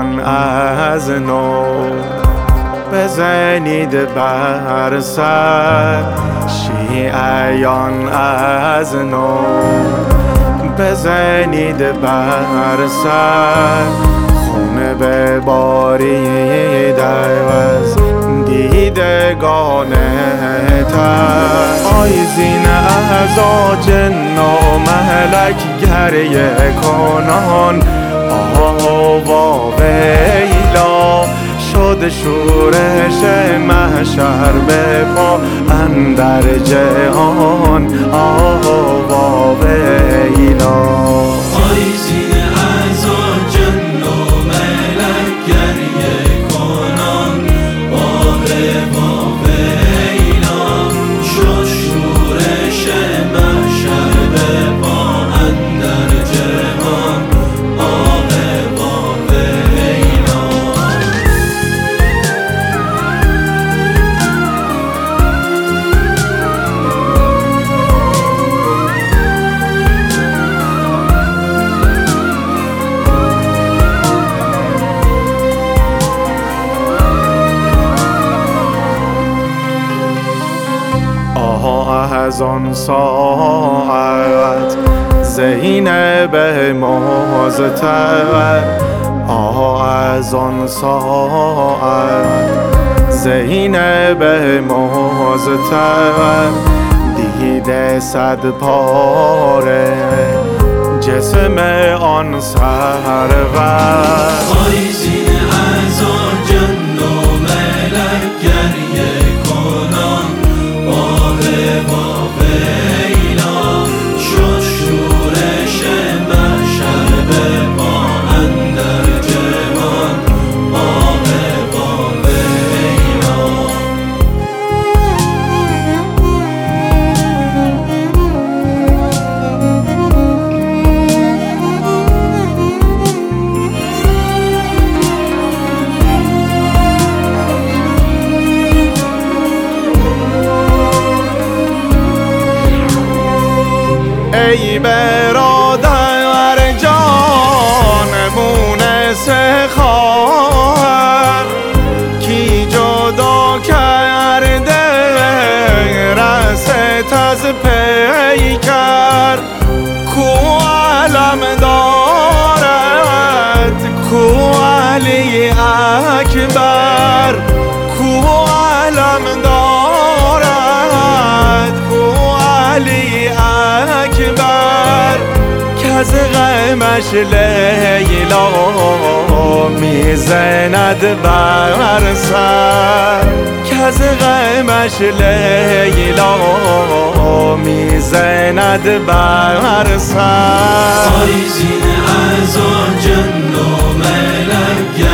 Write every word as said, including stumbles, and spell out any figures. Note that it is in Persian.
ایان از نو بزنید بر سر، شیعیان از نو بزنید بر سر، خونه ببارید از دیدگان تر. آیزین اعضا جن و ملک گریه کنان، آوا ویلا شد شورش محشر به پا اندر جهان، آوا ویلا. آیزین اعضا جن و ملک گریه کنان، آوا ویلا شد شورش محشر به پا اندر جهان، آوا ویلا. از آن ساعت زینب مازتر، آه از آن ساعت زینب مازتر، دیده صد پاره جسم آن سرور. آیزین اعضا جن و ملک گریه کنان، آوا ویلا شد شورش محشر به پا اندر جهان، آوا ویلا. ای برادر جان مونس خواهر، کی جدا کرده رست از پیکر، کو علم دارد کو علی اکبر، کو علم دارد کو علی اکبر، کز غمش لیلا میزند بر سر، کز غمش لیلا میزند بر سر. آیزین اعضا جن و ملک